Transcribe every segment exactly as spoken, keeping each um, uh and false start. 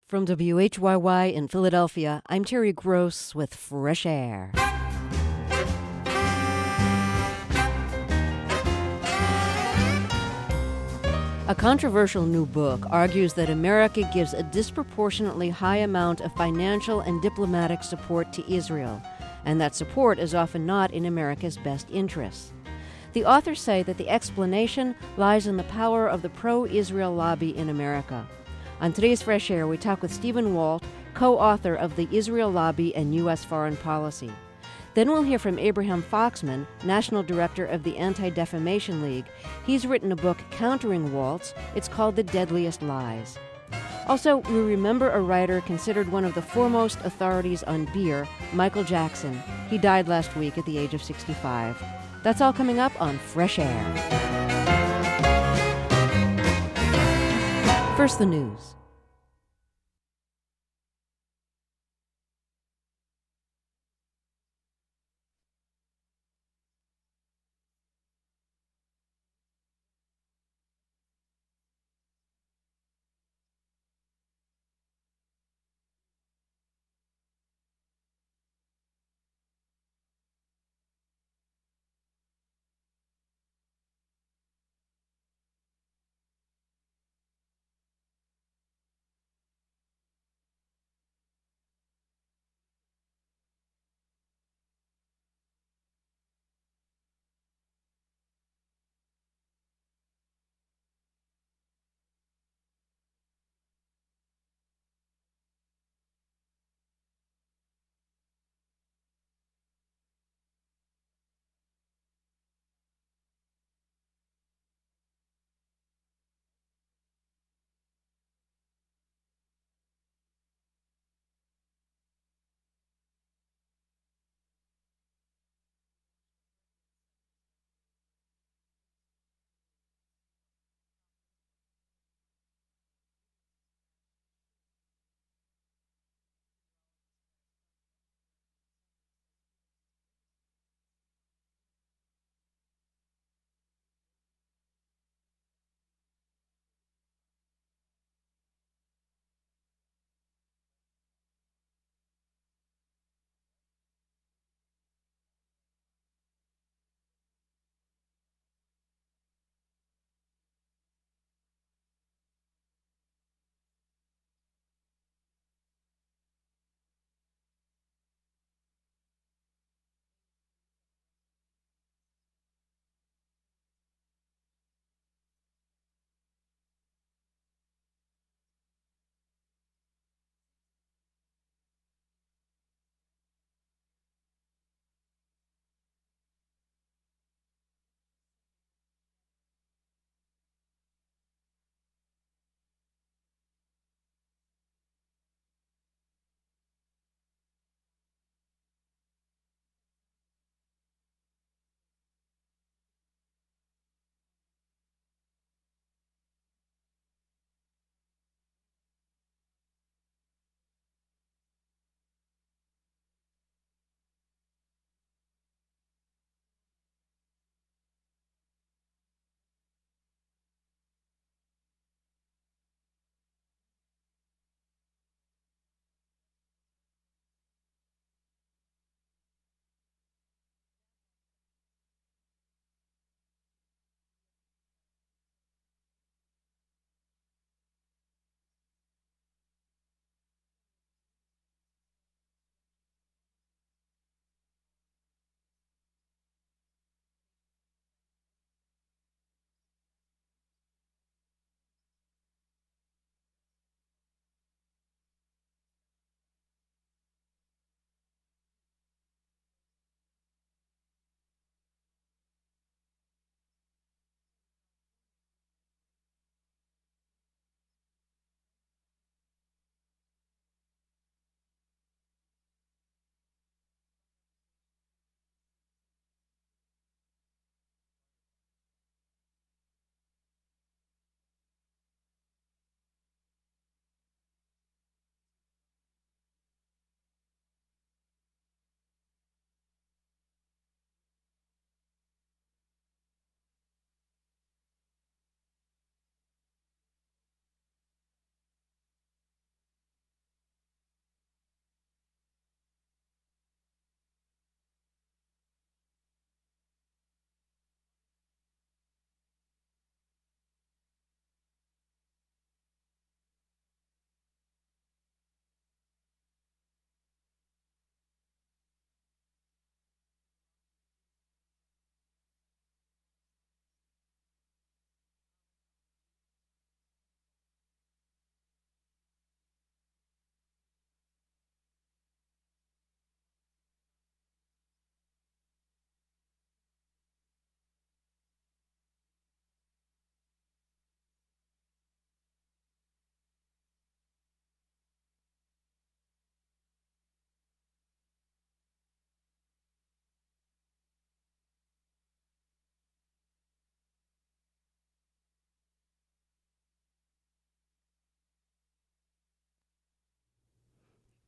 From W H Y Y in Philadelphia, I'm Terry Gross with Fresh Air. A controversial new book argues that America gives a disproportionately high amount of financial and diplomatic support to Israel, and that support is often not in America's best interests. The authors say that the explanation lies in the power of the pro-Israel lobby in America. On today's Fresh Air, we talk with Stephen Walt, co-author of The Israel Lobby and U S Foreign Policy. Then we'll hear from Abraham Foxman, National Director of the Anti-Defamation League. He's written a book countering Walt's. It's called The Deadliest Lies. Also, we remember a writer considered one of the foremost authorities on beer, Michael Jackson. He died last week at the age of sixty-five. That's all coming up on Fresh Air. First, the news.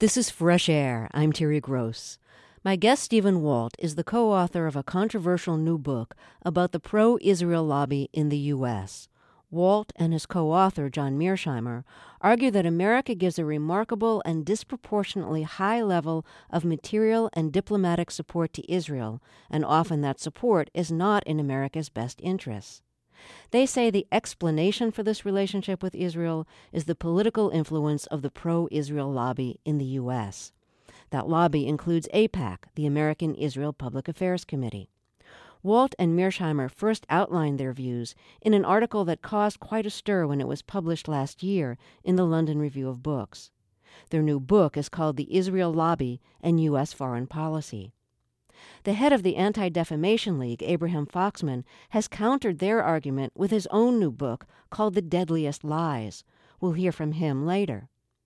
This is Fresh Air. I'm Terry Gross. My guest, Stephen Walt, is the co-author of a controversial new book about the pro-Israel lobby in the U S. Walt and his co-author, John Mearsheimer, argue that America gives a remarkable and disproportionately high level of material and diplomatic support to Israel, and often that support is not in America's best interests. They say the explanation for this relationship with Israel is the political influence of the pro-Israel lobby in the U S. That lobby includes AIPAC, the American Israel Public Affairs Committee. Walt and Mearsheimer first outlined their views in an article that caused quite a stir when it was published last year in the London Review of Books. Their new book is called The Israel Lobby and U S Foreign Policy. The head of the Anti-Defamation League, Abraham Foxman, has countered their argument with his own new book called The Deadliest Lies. We'll hear from him later.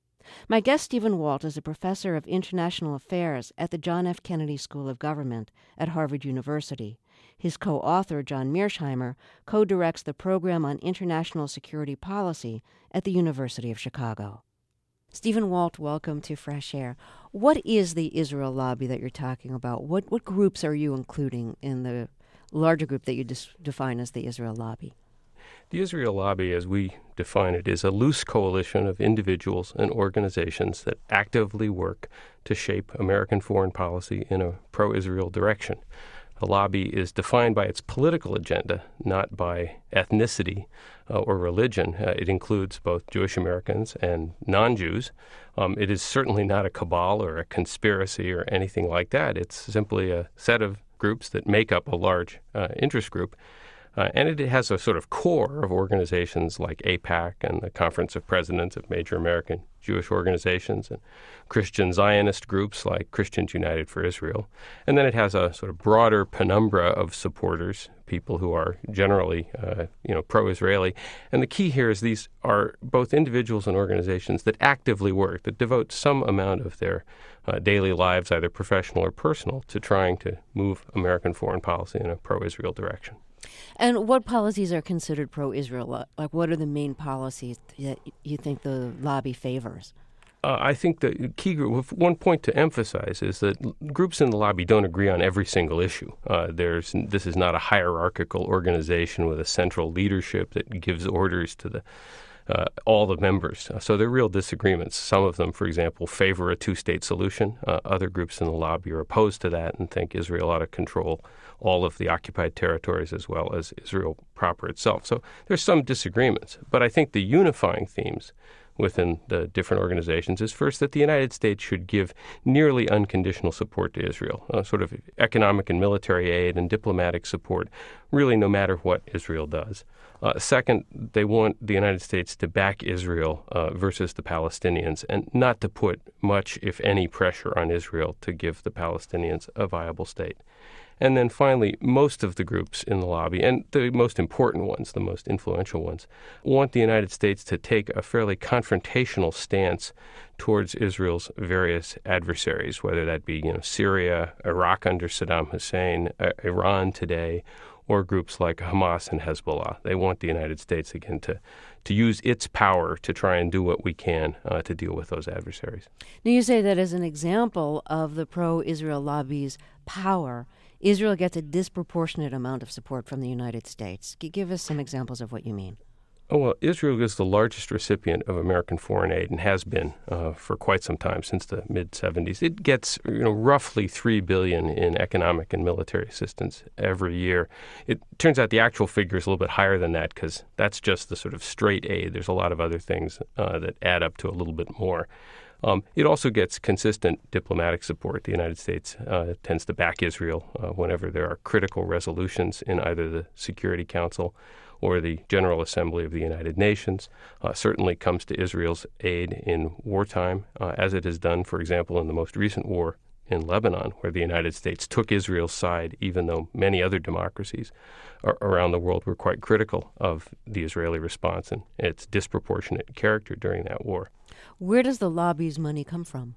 My guest, Stephen Walt, is a professor of international affairs at the John F. Kennedy School of Government at Harvard University. His co-author, John Mearsheimer, co-directs the program on international security policy at the University of Chicago. Stephen Walt, welcome to Fresh Air. What is the Israel lobby that you're talking about? What what groups are you including in the larger group that you dis- define as the Israel lobby? The Israel lobby, as we define it, is a loose coalition of individuals and organizations that actively work to shape American foreign policy in a pro-Israel direction. The lobby is defined by its political agenda, not by ethnicity uh, or religion. Uh, it includes both Jewish Americans and non-Jews. Um, it is certainly not a cabal or a conspiracy or anything like that. It's simply a set of groups that make up a large uh, interest group. Uh, and it has a sort of core of organizations like AIPAC and the Conference of Presidents of major American Jewish organizations and Christian Zionist groups like Christians United for Israel. And then it has a sort of broader penumbra of supporters, people who are generally, uh, you know, pro-Israeli. And the key here is these are both individuals and organizations that actively work, that devote some amount of their uh, daily lives, either professional or personal, to trying to move American foreign policy in a pro-Israel direction. And what policies are considered pro-Israel? Like, what are the main policies that you think the lobby favors? Uh, I think the key group, one point to emphasize is that groups in the lobby don't agree on every single issue. Uh, there's this is not a hierarchical organization with a central leadership that gives orders to the Uh, all the members. Uh, so there are real disagreements. Some of them, for example, favor a two-state solution. Uh, other groups in the lobby are opposed to that and think Israel ought to control all of the occupied territories as well as Israel proper itself. So there's some disagreements. But I think the unifying themes within the different organizations is first that the United States should give nearly unconditional support to Israel, uh, sort of economic and military aid and diplomatic support, really no matter what Israel does. Uh, second, they want the United States to back Israel uh, versus the Palestinians and not to put much, if any, pressure on Israel to give the Palestinians a viable state. And then finally, most of the groups in the lobby, and the most important ones, the most influential ones, want the United States to take a fairly confrontational stance towards Israel's various adversaries, whether that be, you know, Syria, Iraq under Saddam Hussein, uh, Iran today, or groups like Hamas and Hezbollah. They want the United States, again, to, to use its power to try and do what we can uh, to deal with those adversaries. Now, you say that as an example of the pro-Israel lobby's power, Israel gets a disproportionate amount of support from the United States. Give us some examples of what you mean. Oh, well, Israel is the largest recipient of American foreign aid and has been uh, for quite some time, since the mid-seventies. It gets, you know, roughly three billion dollars in economic and military assistance every year. It turns out the actual figure is a little bit higher than that because that's just the sort of straight aid. There's a lot of other things uh, that add up to a little bit more. Um, it also gets consistent diplomatic support. The United States uh, tends to back Israel uh, whenever there are critical resolutions in either the Security Council or the General Assembly of the United Nations. Uh, certainly comes to Israel's aid in wartime, uh, as it has done, for example, in the most recent war in Lebanon, where the United States took Israel's side, even though many other democracies ar- around the world were quite critical of the Israeli response and its disproportionate character during that war. Where does the lobby's money come from?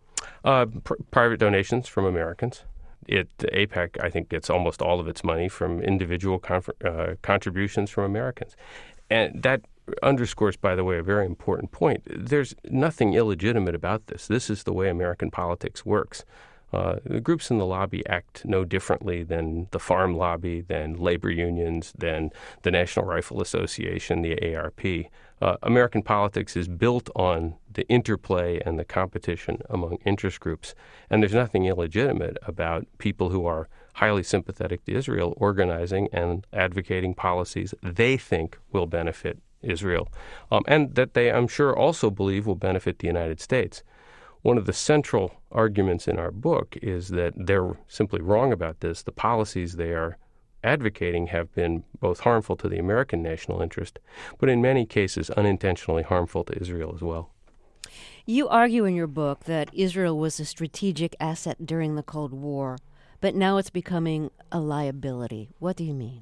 Uh, pr- private donations from Americans. It AIPAC, I think, gets almost all of its money from individual conf- uh, contributions from Americans. And that underscores, by the way, a very important point. There's nothing illegitimate about this. This is the way American politics works. Uh, the groups in the lobby act no differently than the farm lobby, than labor unions, than the National Rifle Association, the A A R P. Uh, American politics is built on the interplay and the competition among interest groups, and there's nothing illegitimate about people who are highly sympathetic to Israel organizing and advocating policies they think will benefit Israel, um, and that they, I'm sure, also believe will benefit the United States. One of the central arguments in our book is that they're simply wrong about this. The policies they are advocating have been both harmful to the American national interest, but in many cases unintentionally harmful to Israel as well. You argue in your book that Israel was a strategic asset during the Cold War, but now it's becoming a liability. What do you mean?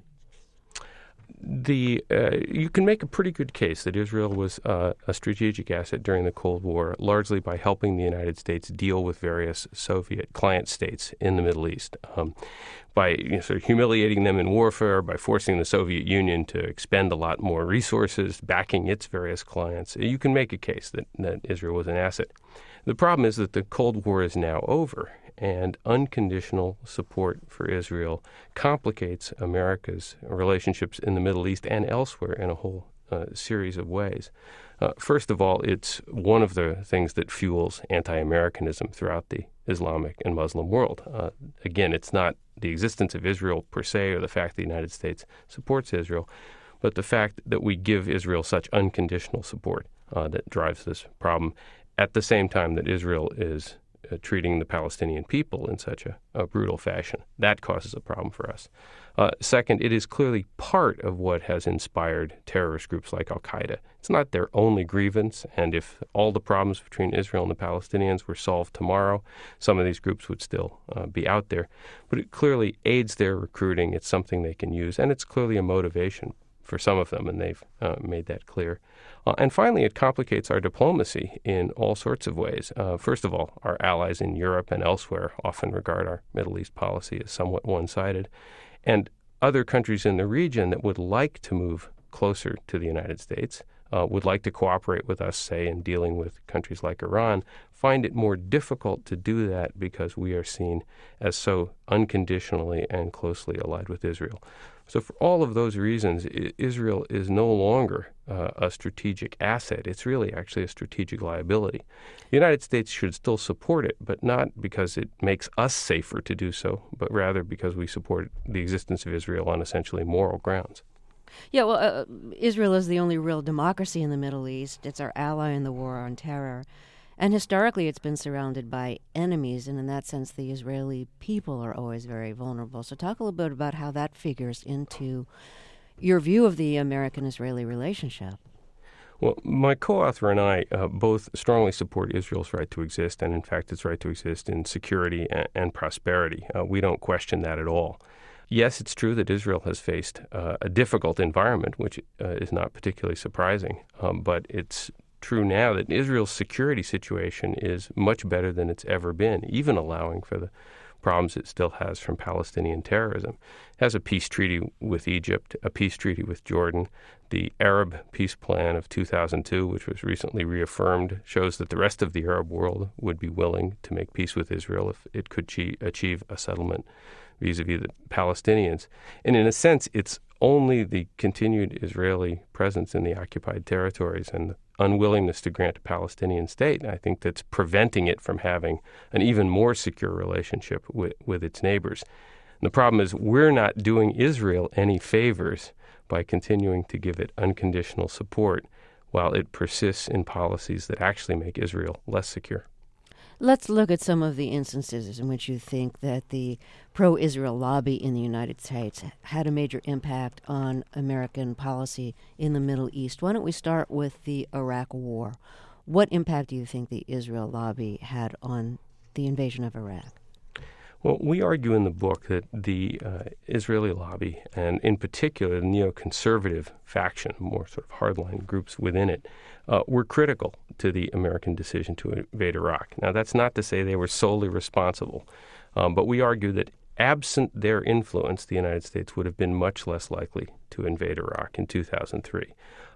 The uh, you can make a pretty good case that Israel was uh, a strategic asset during the Cold War, largely by helping the United States deal with various Soviet client states in the Middle East, um, by you know, sort of humiliating them in warfare, by forcing the Soviet Union to expend a lot more resources, backing its various clients. You can make a case that, that Israel was an asset. The problem is that the Cold War is now over, and unconditional support for Israel complicates America's relationships in the Middle East and elsewhere in a whole uh, series of ways. Uh, first of all, it's one of the things that fuels anti-Americanism throughout the Islamic and Muslim world. Uh, again, it's not the existence of Israel per se or the fact the United States supports Israel, but the fact that we give Israel such unconditional support uh, that drives this problem at the same time that Israel is Uh, treating the Palestinian people in such a, a brutal fashion. That causes a problem for us. Uh, second, it is clearly part of what has inspired terrorist groups like Al-Qaeda. It's not their only grievance, and if all the problems between Israel and the Palestinians were solved tomorrow, some of these groups would still uh, be out there. But it clearly aids their recruiting. It's something they can use, and it's clearly a motivation for some of them, and they've uh, made that clear. Uh, and finally, it complicates our diplomacy in all sorts of ways. Uh, first of all, our allies in Europe and elsewhere often regard our Middle East policy as somewhat one-sided. And other countries in the region that would like to move closer to the United States, uh, would like to cooperate with us, say, in dealing with countries like Iran, find it more difficult to do that because we are seen as so unconditionally and closely allied with Israel. So for all of those reasons, I- Israel is no longer uh, a strategic asset. It's really actually a strategic liability. The United States should still support it, but not because it makes us safer to do so, but rather because we support the existence of Israel on essentially moral grounds. Yeah, well, uh, Israel is the only real democracy in the Middle East. It's our ally in the war on terror. And historically, it's been surrounded by enemies, and in that sense, the Israeli people are always very vulnerable. So talk a little bit about how that figures into your view of the American-Israeli relationship. Well, my co-author and I uh, both strongly support Israel's right to exist, and in fact, its right to exist in security and, and prosperity. Uh, we don't question that at all. Yes, it's true that Israel has faced uh, a difficult environment, which uh, is not particularly surprising, um, but it's true now that Israel's security situation is much better than it's ever been, even allowing for the problems it still has from Palestinian terrorism. It has a peace treaty with Egypt, a peace treaty with Jordan. The Arab peace plan of two thousand two, which was recently reaffirmed, shows that the rest of the Arab world would be willing to make peace with Israel if it could che- achieve a settlement vis-a-vis the Palestinians. And in a sense, it's only the continued Israeli presence in the occupied territories and the unwillingness to grant a Palestinian state, I think, that's preventing it from having an even more secure relationship with, with its neighbors. And the problem is we're not doing Israel any favors by continuing to give it unconditional support while it persists in policies that actually make Israel less secure. Let's look at some of the instances in which you think that the pro-Israel lobby in the United States had a major impact on American policy in the Middle East. Why don't we start with the Iraq War? What impact do you think the Israel lobby had on the invasion of Iraq? Well, we argue in the book that the uh, Israeli lobby, and in particular the neoconservative faction, more sort of hardline groups within it, uh, were critical to the American decision to invade Iraq. Now, that's not to say they were solely responsible, um, but we argue that absent their influence, the United States would have been much less likely to invade Iraq in two thousand three.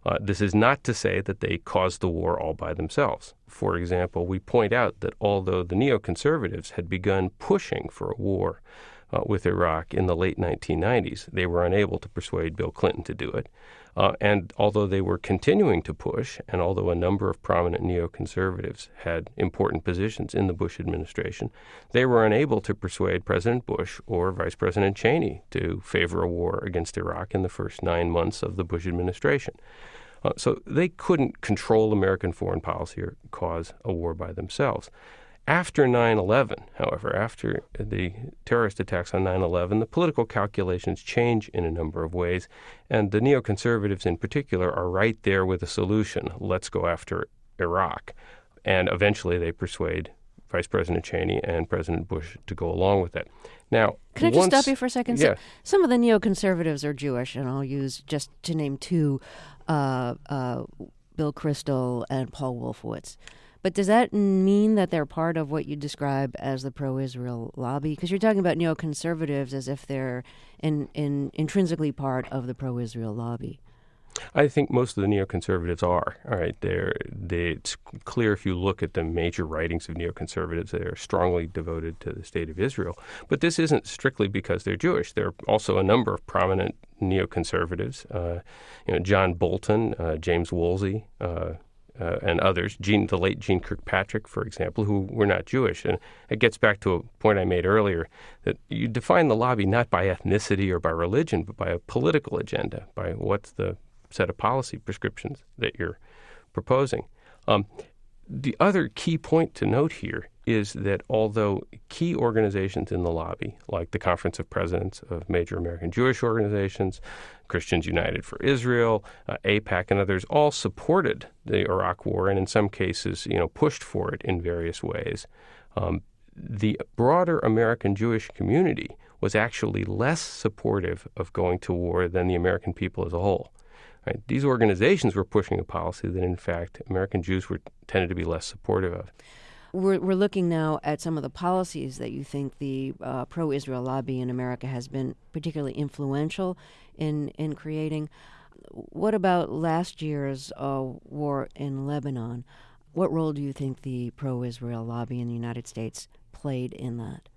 Uh, this is not to say that they caused the war all by themselves. For example, we point out that although the neoconservatives had begun pushing for a war uh, with Iraq in the late nineteen nineties, they were unable to persuade Bill Clinton to do it. Uh, and although they were continuing to push, and although a number of prominent neoconservatives had important positions in the Bush administration, they were unable to persuade President Bush or Vice President Cheney to favor a war against Iraq in the first nine months of the Bush administration. Uh, so they couldn't control American foreign policy or cause a war by themselves. After nine eleven, however, after the terrorist attacks on nine eleven, the political calculations change in a number of ways, and the neoconservatives in particular are right there with a solution. Let's go after Iraq. And eventually they persuade Vice President Cheney and President Bush to go along with it. Now, Can I just once, stop you for a second? Yeah. So, some of the neoconservatives are Jewish, and I'll use, just to name two, uh, uh, Bill Kristol and Paul Wolfowitz. But does that mean that they're part of what you describe as the pro-Israel lobby? Because you're talking about neoconservatives as if they're in, in intrinsically part of the pro-Israel lobby. I think most of the neoconservatives are. All right, they're, they, it's clear if you look at the major writings of neoconservatives, they are strongly devoted to the state of Israel. But this isn't strictly because they're Jewish. There are also a number of prominent neoconservatives, uh, you know, John Bolton, uh, James Woolsey, uh, Uh, and others, Gene, the late Gene Kirkpatrick, for example, who were not Jewish. And it gets back to a point I made earlier, that you define the lobby not by ethnicity or by religion, but by a political agenda, by what's the set of policy prescriptions that you're proposing. Um, the other key point to note here is that although key organizations in the lobby, like the Conference of Presidents of major American Jewish organizations, Christians United for Israel, uh, AIPAC, and others, all supported the Iraq War and in some cases, you know, pushed for it in various ways, um, the broader American Jewish community was actually less supportive of going to war than the American people as a whole. Right? These organizations were pushing a policy that, in fact, American Jews were tended to be less supportive of. We're, we're looking now at some of the policies that you think the uh, pro-Israel lobby in America has been particularly influential in, in creating. What about last year's uh, war in Lebanon? What role do you think the pro-Israel lobby in the United States played in that?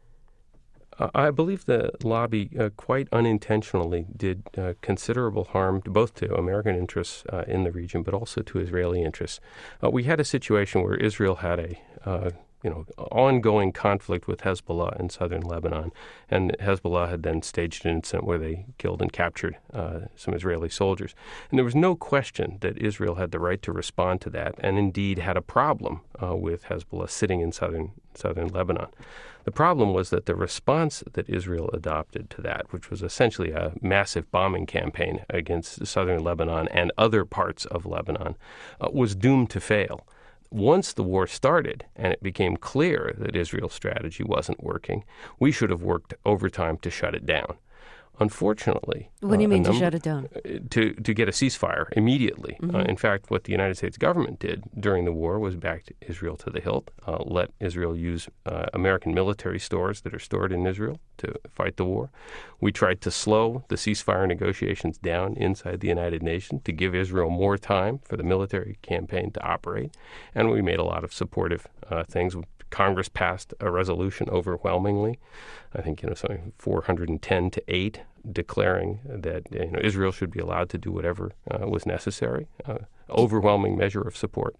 Uh, I believe the lobby uh, quite unintentionally did uh, considerable harm to both to American interests uh, in the region, but also to Israeli interests. Uh, we had a situation where Israel had a uh, you know ongoing conflict with Hezbollah in southern Lebanon, and Hezbollah had then staged an incident where they killed and captured uh, some Israeli soldiers. And there was no question that Israel had the right to respond to that, and indeed had a problem uh, with Hezbollah sitting in southern southern Lebanon. The problem was that the response that Israel adopted to that, which was essentially a massive bombing campaign against southern Lebanon and other parts of Lebanon, uh, was doomed to fail. Once the war started and it became clear that Israel's strategy wasn't working, we should have worked overtime to shut it down. Unfortunately, what do you uh, mean number, to shut it down? To to get a ceasefire immediately. Mm-hmm. Uh, in fact, what the United States government did during the war was back Israel to the hilt, uh, let Israel use uh, American military stores that are stored in Israel to fight the war. We tried to slow the ceasefire negotiations down inside the United Nations to give Israel more time for the military campaign to operate, and we made a lot of supportive uh, things. Congress passed a resolution overwhelmingly, I think, you know, something four hundred ten to eight, declaring that, you know, Israel should be allowed to do whatever uh, was necessary. Uh, overwhelming measure of support.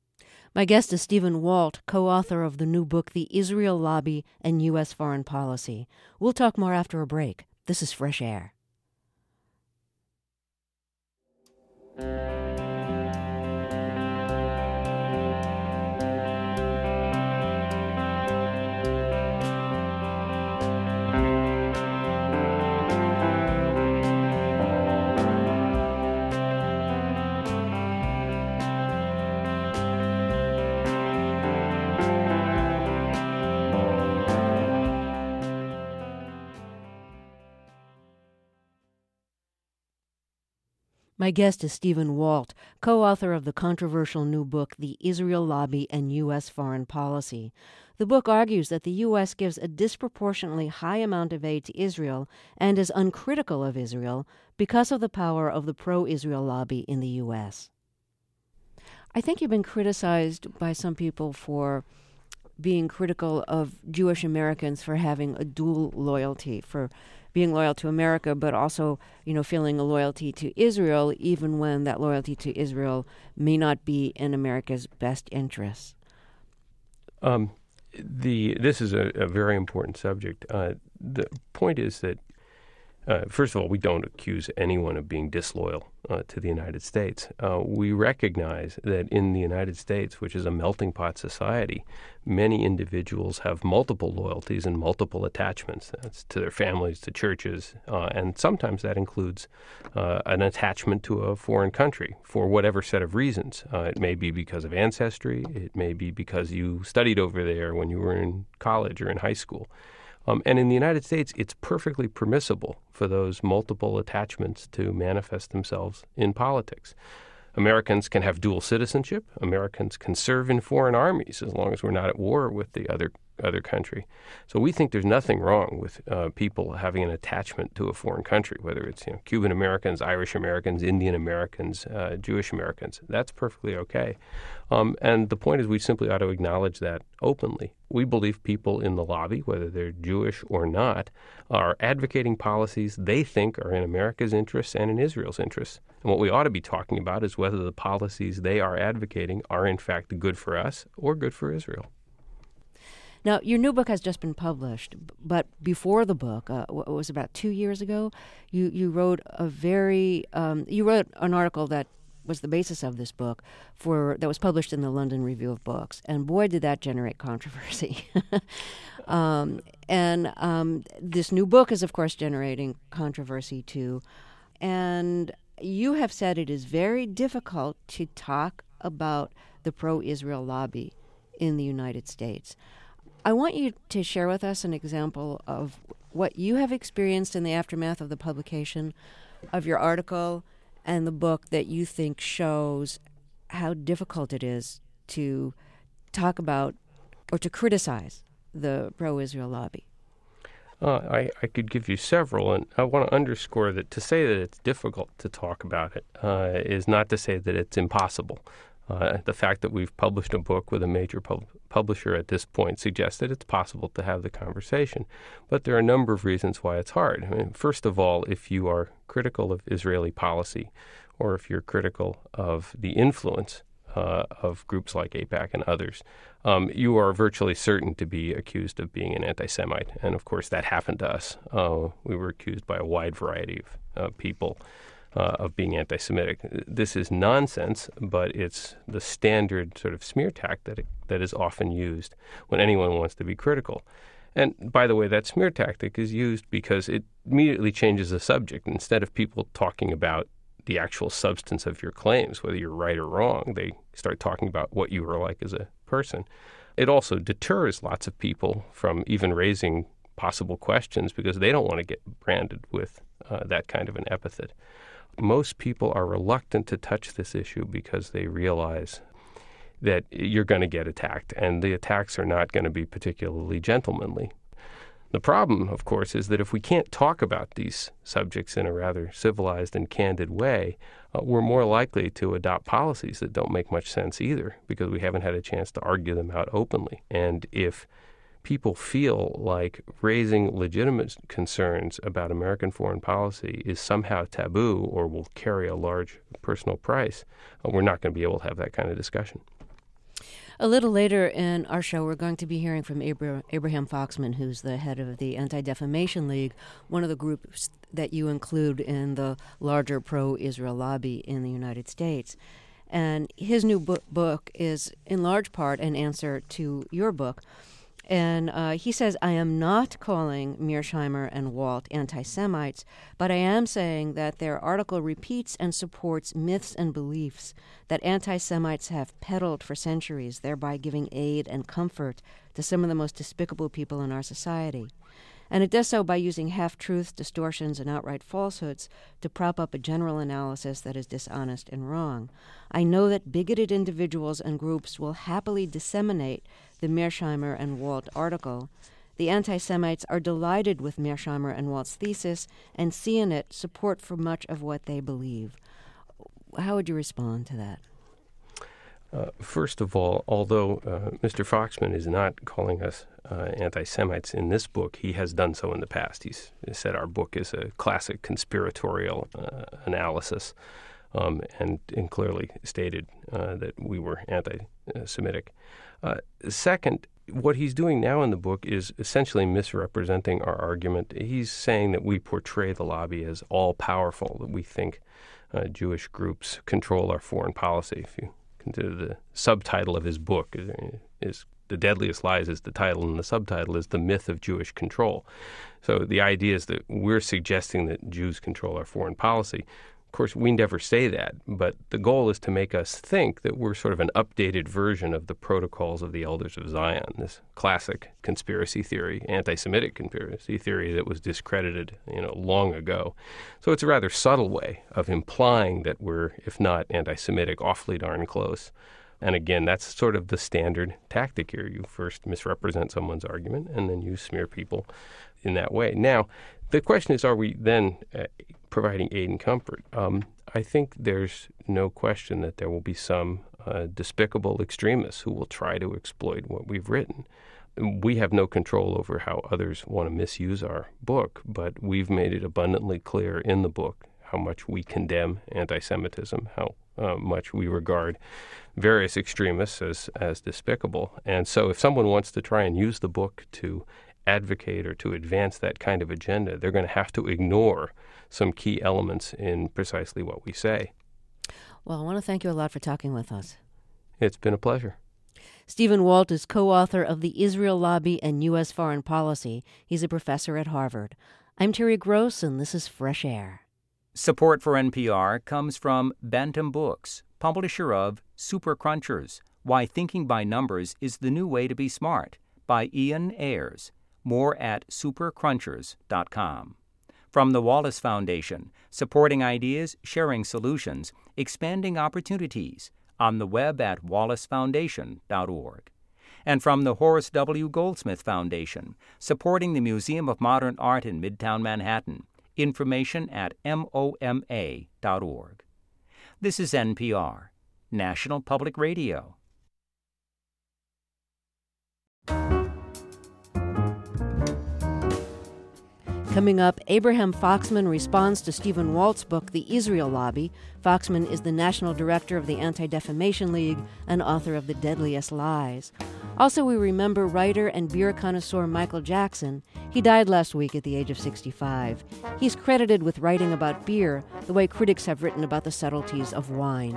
My guest is Stephen Walt, co-author of the new book, The Israel Lobby and U S Foreign Policy. We'll talk more after a break. This is Fresh Air. My guest is Stephen Walt, co-author of the controversial new book, The Israel Lobby and U S Foreign Policy. The book argues that the U S gives a disproportionately high amount of aid to Israel and is uncritical of Israel because of the power of the pro-Israel lobby in the U S. I think you've been criticized by some people for being critical of Jewish Americans for having a dual loyalty, for being loyal to America, but also, you know, feeling a loyalty to Israel, even when that loyalty to Israel may not be in America's best interests. Um, the this is a, a very important subject. Uh, the point is that, uh, first of all, we don't accuse anyone of being disloyal uh, to the United States. Uh, we recognize that in the United States, which is a melting pot society, many individuals have multiple loyalties and multiple attachments. That's to their families, to churches, uh, and sometimes that includes uh, an attachment to a foreign country for whatever set of reasons. Uh, it may be because of ancestry. It may be because you studied over there when you were in college or in high school. Um, and in the United States, it's perfectly permissible for those multiple attachments to manifest themselves in politics. Americans can have dual citizenship. Americans can serve in foreign armies as long as we're not at war with the other other country. So we think there's nothing wrong with uh, people having an attachment to a foreign country, whether it's you know, Cuban Americans, Irish Americans, Indian Americans, uh, Jewish Americans. That's perfectly okay. Um, and the point is we simply ought to acknowledge that openly. We believe people in the lobby, whether they're Jewish or not, are advocating policies they think are in America's interests and in Israel's interests. And what we ought to be talking about is whether the policies they are advocating are in fact good for us or good for Israel. Now, your new book has just been published, but before the book, uh, it was about two years ago, you, you wrote a very, um, you wrote an article that was the basis of this book for that was published in the London Review of Books. And boy, did that generate controversy. um, and um, this new book is, of course, generating controversy, too. And you have said it is very difficult to talk about the pro-Israel lobby in the United States. I want you to share with us an example of what you have experienced in the aftermath of the publication of your article and the book that you think shows how difficult it is to talk about or to criticize the pro-Israel lobby. Uh, I, I could give you several, and I want to underscore that to say that it's difficult to talk about it uh, is not to say that it's impossible. Uh, the fact that we've published a book with a major pub- publisher at this point suggests that it's possible to have the conversation. But there are a number of reasons why it's hard. I mean, first of all, if you are critical of Israeli policy, or if you're critical of the influence uh, of groups like AIPAC and others, um, you are virtually certain to be accused of being an anti-Semite. And of course, that happened to us. Uh, we were accused by a wide variety of uh, people Uh, of being anti-Semitic. This is nonsense, but it's the standard sort of smear tact that it, that is often used when anyone wants to be critical. And by the way, that smear tactic is used because it immediately changes the subject. Instead of people talking about the actual substance of your claims, whether you're right or wrong, they start talking about what you are like as a person. It also deters lots of people from even raising possible questions because they don't want to get branded with uh, that kind of an epithet. Most people are reluctant to touch this issue because they realize that you're going to get attacked, and the attacks are not going to be particularly gentlemanly. The problem, of course, is that if we can't talk about these subjects in a rather civilized and candid way, uh, we're more likely to adopt policies that don't make much sense either because we haven't had a chance to argue them out openly. And if people feel like raising legitimate concerns about American foreign policy is somehow taboo or will carry a large personal price, uh, we're not going to be able to have that kind of discussion. A little later in our show, we're going to be hearing from Abra- Abraham Foxman, who's the head of the Anti-Defamation League, one of the groups that you include in the larger pro-Israel lobby in the United States. And his new book, book is in large part an answer to your book. And uh, he says, I am not calling Mearsheimer and Walt anti-Semites, but I am saying that their article repeats and supports myths and beliefs that anti-Semites have peddled for centuries, thereby giving aid and comfort to some of the most despicable people in our society. And it does so by using half-truths, distortions, and outright falsehoods to prop up a general analysis that is dishonest and wrong. I know that bigoted individuals and groups will happily disseminate the Mearsheimer and Walt article. The anti-Semites are delighted with Mearsheimer and Walt's thesis and see in it support for much of what they believe. How would you respond to that? Uh, first of all, although uh, Mister Foxman is not calling us uh, anti-Semites in this book, he has done so in the past. He's said our book is a classic conspiratorial uh, analysis um, and, and clearly stated uh, that we were anti-Semitic. Uh, second, what he's doing now in the book is essentially misrepresenting our argument. He's saying that we portray the lobby as all-powerful, that we think uh, Jewish groups control our foreign policy. If you consider the subtitle of his book is, is The Deadliest Lies is the title, and the subtitle is The Myth of Jewish Control. So the idea is that we're suggesting that Jews control our foreign policy. Of course, we never say that, but the goal is to make us think that we're sort of an updated version of the Protocols of the Elders of Zion, this classic conspiracy theory, anti-Semitic conspiracy theory that was discredited, you know, long ago. So it's a rather subtle way of implying that we're, if not anti-Semitic, awfully darn close. And again, that's sort of the standard tactic here. You first misrepresent someone's argument, and then you smear people in that way. Now, the question is, are we then uh, providing aid and comfort? Um, I think there's no question that there will be some uh, despicable extremists who will try to exploit what we've written. We have no control over how others want to misuse our book, but we've made it abundantly clear in the book how much we condemn anti-Semitism, how uh, much we regard various extremists as, as despicable. And so if someone wants to try and use the book to advocate or to advance that kind of agenda, they're going to have to ignore some key elements in precisely what we say. Well, I want to thank you a lot for talking with us. It's been a pleasure. Stephen Walt is co-author of The Israel Lobby and U S Foreign Policy. He's a professor at Harvard. I'm Terry Gross, and this is Fresh Air. Support for N P R comes from Bantam Books, publisher of Super Crunchers, Why Thinking by Numbers is the New Way to Be Smart, by Ian Ayers. More at super crunchers dot com. From the Wallace Foundation, supporting ideas, sharing solutions, expanding opportunities, on the web at wallace foundation dot org. And from the Horace W. Goldsmith Foundation, supporting the Museum of Modern Art in Midtown Manhattan. Information at M O M A dot org. This is N P R, National Public Radio. Coming up, Abraham Foxman responds to Stephen Walt's book, The Israel Lobby. Foxman is the national director of the Anti-Defamation League and author of The Deadliest Lies. Also, we remember writer and beer connoisseur Michael Jackson. He died last week at the age of sixty-five. He's credited with writing about beer the way critics have written about the subtleties of wine.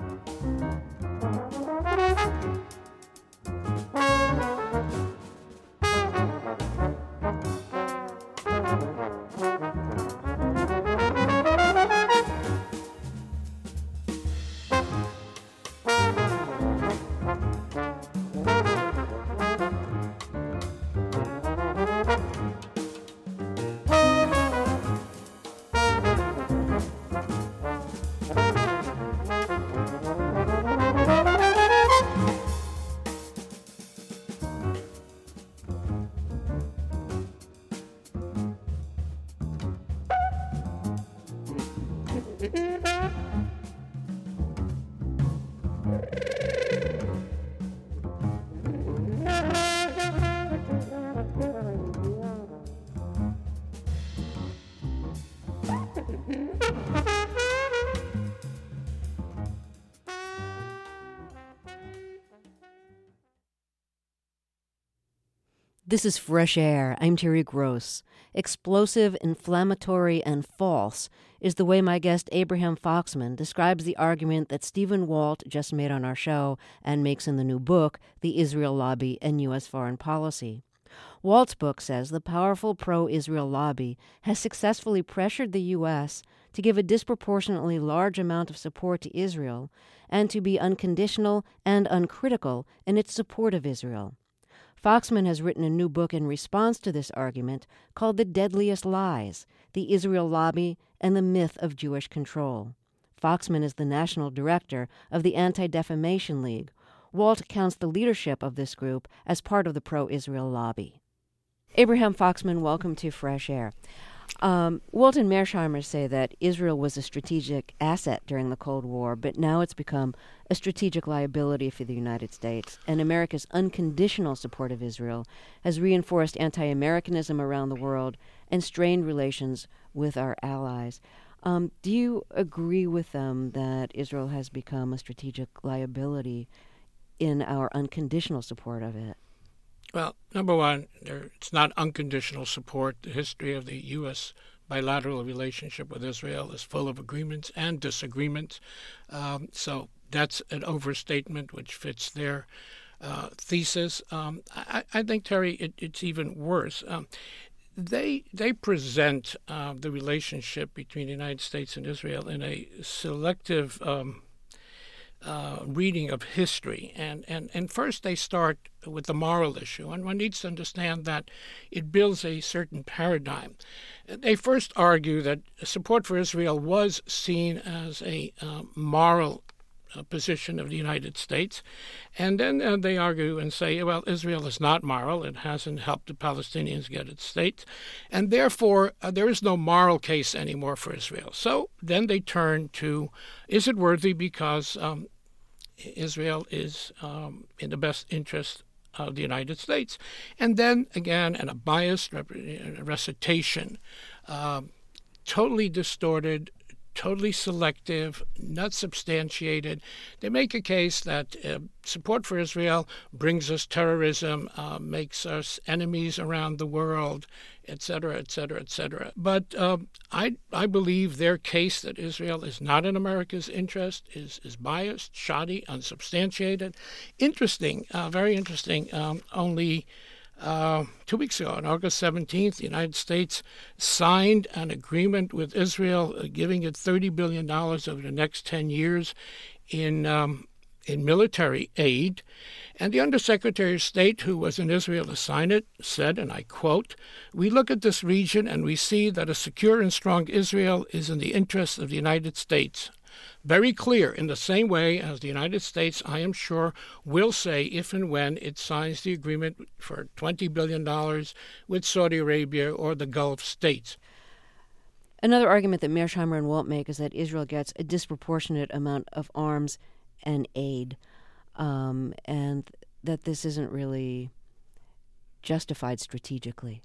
This is Fresh Air. I'm Terry Gross. Explosive, inflammatory, and false is the way my guest Abraham Foxman describes the argument that Stephen Walt just made on our show and makes in the new book, The Israel Lobby and U S Foreign Policy. Walt's book says the powerful pro-Israel lobby has successfully pressured the U S to give a disproportionately large amount of support to Israel and to be unconditional and uncritical in its support of Israel. Foxman has written a new book in response to this argument called The Deadliest Lies: The Israel Lobby and the Myth of Jewish Control. Foxman is the national director of the Anti-Defamation League. Walt counts the leadership of this group as part of the pro-Israel lobby. Abraham Foxman, welcome to Fresh Air. Um, Walt and Mearsheimer say that Israel was a strategic asset during the Cold War, but now it's become a strategic liability for the United States, and America's unconditional support of Israel has reinforced anti-Americanism around the world and strained relations with our allies. Um, do you agree with them that Israel has become a strategic liability in our unconditional support of it? Well, number one, there, it's not unconditional support. The history of the U S bilateral relationship with Israel is full of agreements and disagreements. Um, so that's an overstatement which fits their uh, thesis. Um, I, I think, Terry, it, it's even worse. Um, they they present uh, the relationship between the United States and Israel in a selective um Uh, reading of history. And, and, and first they start with the moral issue, and one needs to understand that it builds a certain paradigm. They first argue that support for Israel was seen as a uh, moral uh, position of the United States, and then uh, they argue and say, well, Israel is not moral, it hasn't helped the Palestinians get its state, and therefore uh, there is no moral case anymore for Israel. So then they turn to, is it worthy because um, Israel is um, in the best interest of the United States? And then again, in a biased rep- recitation, uh, totally distorted, totally selective, not substantiated. They make a case that uh, support for Israel brings us terrorism, uh, makes us enemies around the world, et cetera, et cetera, et cetera. But uh, I I believe their case that Israel is not in America's interest is, is biased, shoddy, unsubstantiated. Interesting, uh, very interesting. Um, only Uh, two weeks ago, on August seventeenth, the United States signed an agreement with Israel uh, giving it thirty billion dollars over the next ten years in um, in military aid. And the Undersecretary of State, who was in Israel to sign it, said, and I quote, "We look at this region and we see that a secure and strong Israel is in the interest of the United States." Very clear, in the same way as the United States, I am sure, will say if and when it signs the agreement for twenty billion dollars with Saudi Arabia or the Gulf states. Another argument that Mearsheimer and Walt make is that Israel gets a disproportionate amount of arms and aid, um, and that this isn't really justified strategically.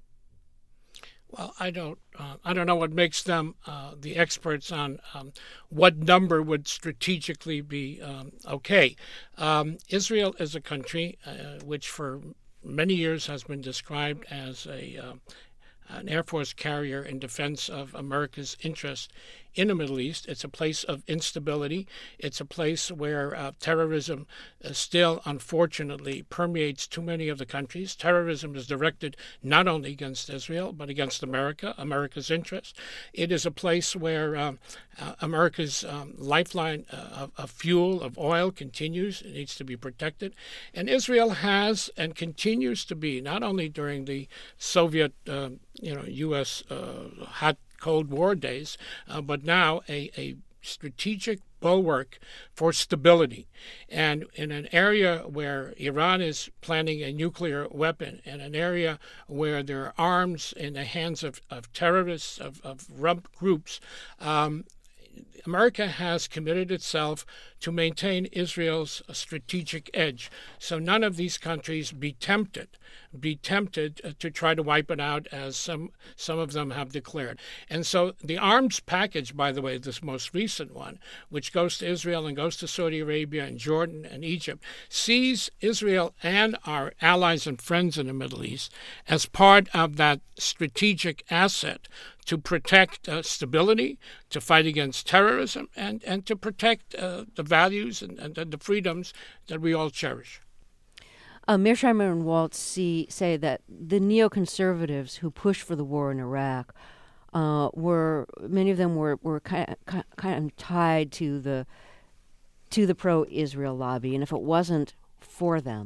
Well, I don't. Uh, I don't know what makes them uh, the experts on um, what number would strategically be um, okay. Um, Israel is a country uh, which, for many years, has been described as a uh, an Air Force carrier in defense of America's interest in the Middle East. It's a place of instability. It's a place where uh, terrorism uh, still, unfortunately, permeates too many of the countries. Terrorism is directed not only against Israel, but against America, America's interests. It is a place where um, uh, America's um, lifeline uh, of, of fuel, of oil, continues. It needs to be protected. And Israel has and continues to be, not only during the Soviet, uh, you know, U S uh, hot Cold War days, uh, but now a, a strategic bulwark for stability. And in an area where Iran is planning a nuclear weapon, in an area where there are arms in the hands of, of terrorists, of, of rump groups, um, America has committed itself to maintain Israel's strategic edge. So none of these countries be tempted, be tempted to try to wipe it out, as some some of them have declared. And so the arms package, by the way, this most recent one, which goes to Israel and goes to Saudi Arabia and Jordan and Egypt, sees Israel and our allies and friends in the Middle East as part of that strategic asset to protect uh, stability, to fight against terrorism, and, and to protect uh, the values and, and the freedoms that we all cherish. Uh, Mearsheimer and Walt see, say that the neoconservatives who pushed for the war in Iraq uh, were, many of them were, were kind of, kind of tied to the to the pro-Israel lobby, and if it wasn't for them,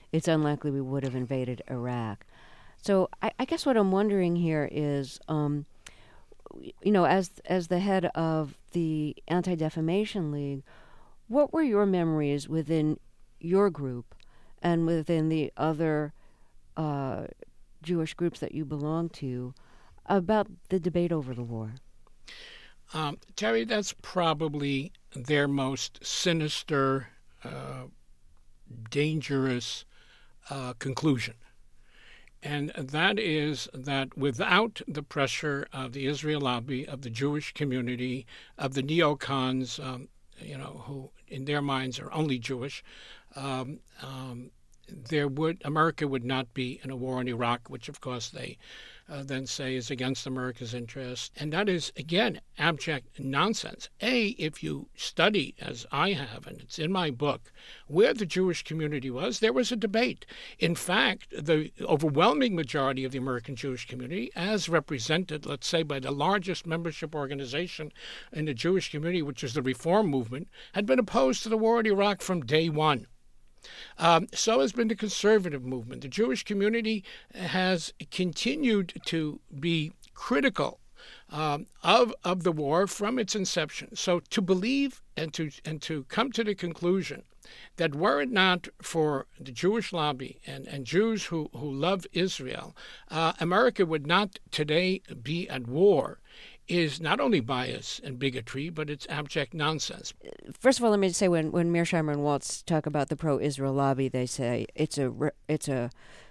it's unlikely we would have invaded Iraq. So I, I guess what I'm wondering here is, um, you know, as as the head of the Anti-Defamation League, what were your memories within your group and within the other uh, Jewish groups that you belong to about the debate over the war? Um, Terry, that's probably their most sinister, uh, dangerous uh, conclusion. And that is that without the pressure of the Israel lobby, of the Jewish community, of the neocons, um, you know, who in their minds are only Jewish, um, um, there would America would not be in a war in Iraq, which of course they uh, then say is against America's interest. And that is, again, abject nonsense. A, if you study, as I have, and it's in my book, where the Jewish community was, there was a debate. In fact, the overwhelming majority of the American Jewish community, as represented, let's say, by the largest membership organization in the Jewish community, which is the Reform Movement, had been opposed to the war in Iraq from day one. Um, so has been the conservative movement. The Jewish community has continued to be critical um, of of the war from its inception. So to believe and to and to come to the conclusion that were it not for the Jewish lobby and, and Jews who, who love Israel, uh, America would not today be at war is not only bias and bigotry, but it's abject nonsense. First of all, let me just say, when, when Mearsheimer and Waltz talk about the pro-Israel lobby, they say it's a, it's a,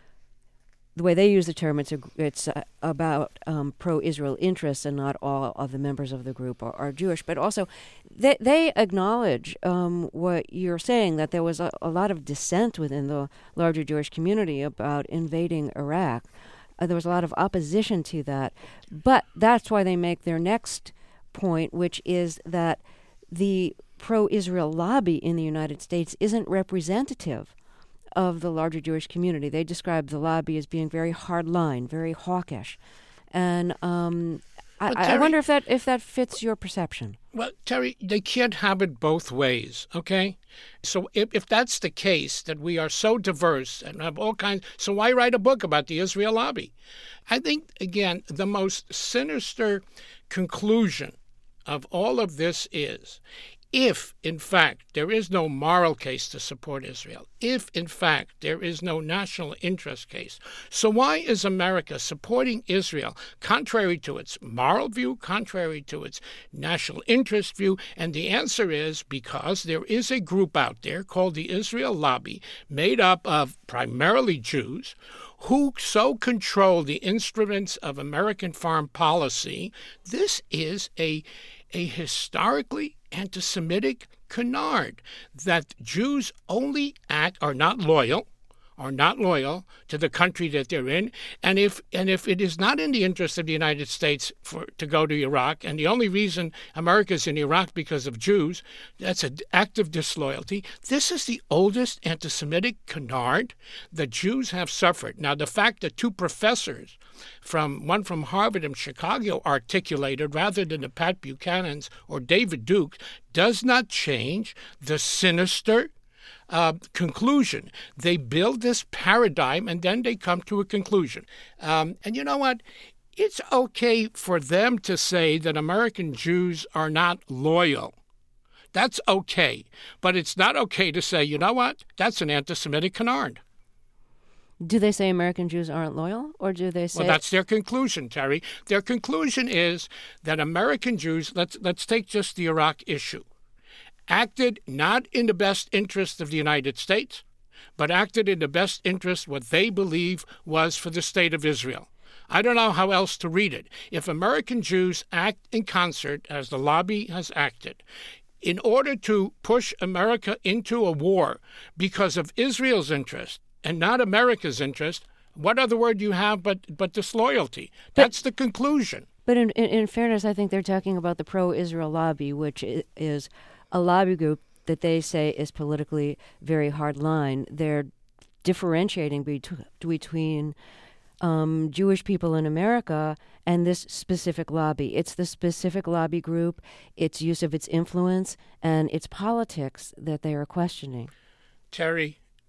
the way they use the term, it's a, it's a, about um, pro-Israel interests, and not all of the members of the group are, are Jewish. But also, they, they acknowledge um, what you're saying, that there was a, a lot of dissent within the larger Jewish community about invading Iraq. Uh, there was a lot of opposition to that. But that's why they make their next point, which is that the pro-Israel lobby in the United States isn't representative of the larger Jewish community. They describe the lobby as being very hardline, very hawkish. And um, I, Terry, I wonder if that if that fits your perception. Well, Terry, they can't have it both ways, okay? So if, if that's the case, that we are so diverse and have all kinds, so why write a book about the Israel lobby? I think, again, the most sinister conclusion of all of this is, if, in fact, there is no moral case to support Israel, if, in fact, there is no national interest case, so why is America supporting Israel contrary to its moral view, contrary to its national interest view? And the answer is because there is a group out there called the Israel Lobby, made up of primarily Jews, who so control the instruments of American foreign policy. This is a, a historically anti-Semitic canard that Jews only act, are not loyal, are not loyal to the country that they're in. And if and if it is not in the interest of the United States for to go to Iraq, and the only reason America's in Iraq because of Jews, that's an act of disloyalty. This is the oldest anti-Semitic canard that Jews have suffered. Now, the fact that two professors, from one from Harvard and Chicago, articulated rather than the Pat Buchanans or David Duke, does not change the sinister Uh, conclusion. They build this paradigm, and then they come to a conclusion. Um, and you know what? It's okay for them to say that American Jews are not loyal. That's okay. But it's not okay to say, you know what? That's an anti-Semitic canard. Do they say American Jews aren't loyal, or do they say... Well, that's their conclusion, Terry. Their conclusion is that American Jews, let's let's take just the Iraq issue, acted not in the best interest of the United States, but acted in the best interest what they believe was for the state of Israel. I don't know how else to read it. If American Jews act in concert, as the lobby has acted, in order to push America into a war because of Israel's interest and not America's interest, what other word do you have but, but disloyalty? That's but, the conclusion. But in, in, in fairness, I think they're talking about the pro-Israel lobby, which is a lobby group that they say is politically very hardline. They're differentiating bet- between um, Jewish people in America and this specific lobby. It's the specific lobby group, its use of its influence, and its politics that they are questioning. Terry,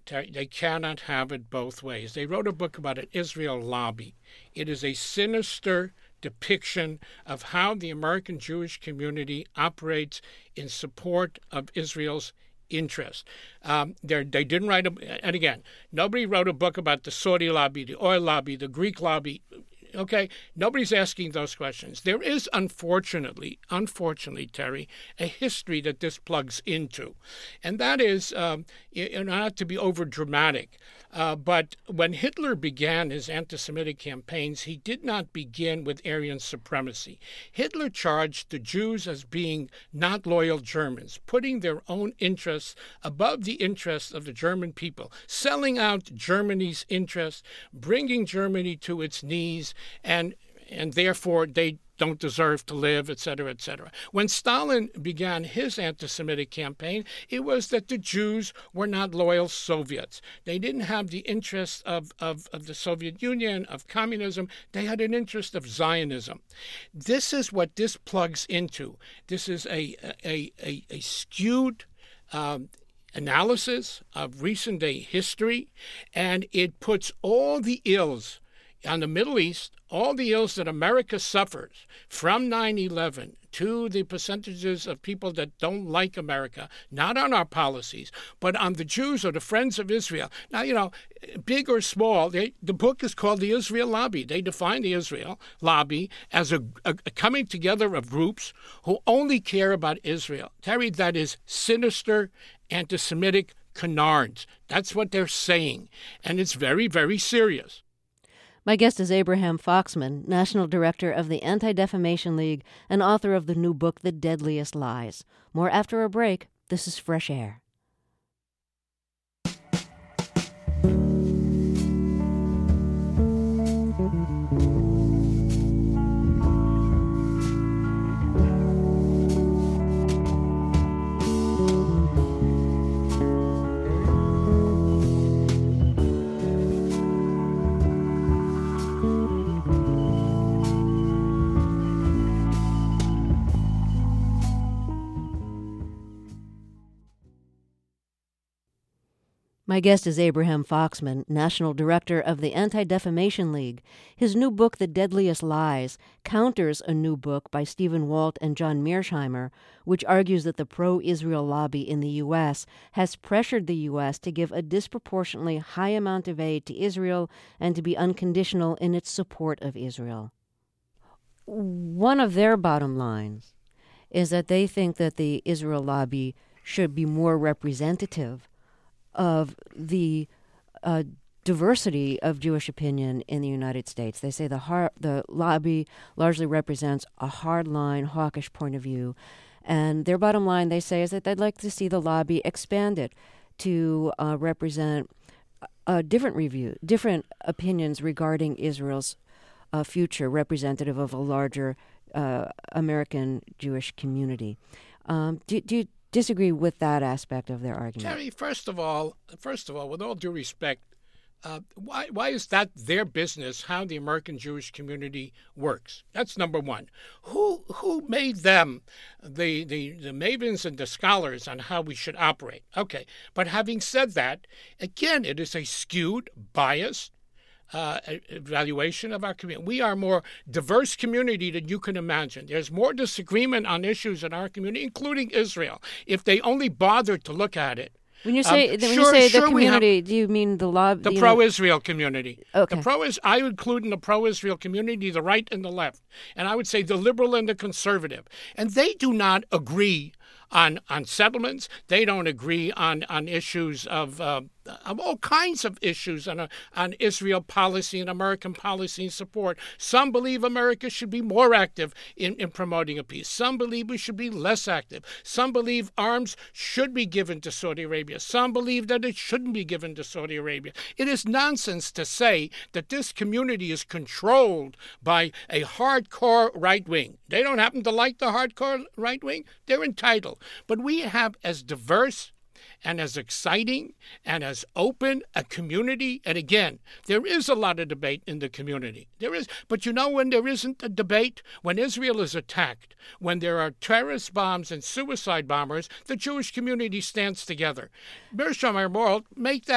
They cannot have it both ways. They wrote a book about an Israel lobby. It is a sinister depiction of how the American Jewish community operates in support of Israel's interest. Um, they didn't write a, and again, nobody wrote a book about the Saudi lobby, the oil lobby, the Greek lobby. Okay, nobody's asking those questions. There is, unfortunately, unfortunately, Terry, a history that this plugs into, and that is, um, you know, not to be over dramatic, uh, but when Hitler began his anti-Semitic campaigns, he did not begin with Aryan supremacy. Hitler charged the Jews as being not loyal Germans, putting their own interests above the interests of the German people, selling out Germany's interests, bringing Germany to its knees, and and therefore they don't deserve to live, et cetera, et cetera. When Stalin began his anti-Semitic campaign, it was that the Jews were not loyal Soviets. They didn't have the interests of, of, of the Soviet Union, of communism. They had an interest of Zionism. This is what this plugs into. This is a, a, a, a skewed um, analysis of recent day history, and it puts all the ills on the Middle East, all the ills that America suffers from nine eleven to the percentages of people that don't like America, not on our policies, but on the Jews or the friends of Israel. Now, you know, big or small, they, the book is called The Israel Lobby. They define the Israel Lobby as a, a, a coming together of groups who only care about Israel. Terry, that is sinister, anti-Semitic canards. That's what they're saying, and it's very, very serious. My guest is Abraham Foxman, National Director of the Anti-Defamation League and author of the new book, The Deadliest Lies. More after a break. This is Fresh Air. My guest is Abraham Foxman, National Director of the Anti-Defamation League. His new book, The Deadliest Lies, counters a new book by Stephen Walt and John Mearsheimer, which argues that the pro-Israel lobby in the U S has pressured the U S to give a disproportionately high amount of aid to Israel and to be unconditional in its support of Israel. One of their bottom lines is that they think that the Israel lobby should be more representative of the uh, diversity of Jewish opinion in the United States. They say the har- the lobby largely represents a hardline, hawkish point of view. And their bottom line, they say, is that they'd like to see the lobby expanded to uh, represent a different review, different opinions regarding Israel's uh, future, representative of a larger uh, American Jewish community. Um, do, do you disagree with that aspect of their argument? Terry, first of all, first of all, with all due respect, uh, why why is that their business? How the American Jewish community works? That's number one. Who who made them the the the mavens and the scholars on how we should operate? Okay, but having said that, again, it is a skewed, biased Uh, evaluation of our community. We are a more diverse community than you can imagine. There's more disagreement on issues in our community, including Israel, if they only bothered to look at it. When you say um, when sure, you say sure the community, do you mean the lobby? The pro-Israel community. Okay. The pro is I would include in the pro-Israel community the right and the left, and I would say the liberal and the conservative, and they do not agree on on settlements. They don't agree on on issues of. Uh, of all kinds of issues on, a, on Israel policy and American policy and support. Some believe America should be more active in, in promoting a peace. Some believe we should be less active. Some believe arms should be given to Saudi Arabia. Some believe that it shouldn't be given to Saudi Arabia. It is nonsense to say that this community is controlled by a hardcore right wing. They don't happen to like the hardcore right wing. They're entitled. But we have as diverse and as exciting and as open a community. And again, there is a lot of debate in the community. There is. But you know when there isn't a debate? When Israel is attacked, when there are terrorist bombs and suicide bombers, the Jewish community stands together. Mearsheimer Walt make that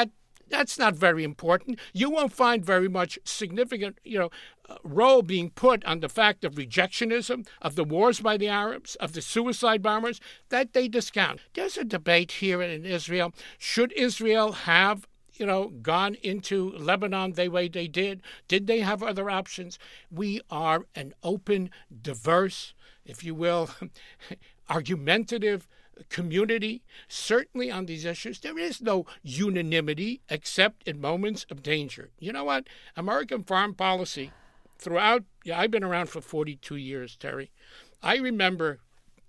That's not very important. You won't find very much significant, you know, uh, role being put on the fact of rejectionism, of the wars by the Arabs, of the suicide bombers, that they discount. There's a debate here in Israel. Should Israel have you know, gone into Lebanon the way they did? Did they have other options? We are an open, diverse, if you will, argumentative community, certainly on these issues. There is no unanimity except in moments of danger. You know what? American foreign policy throughout, yeah, I've been around for forty-two years, Terry. I remember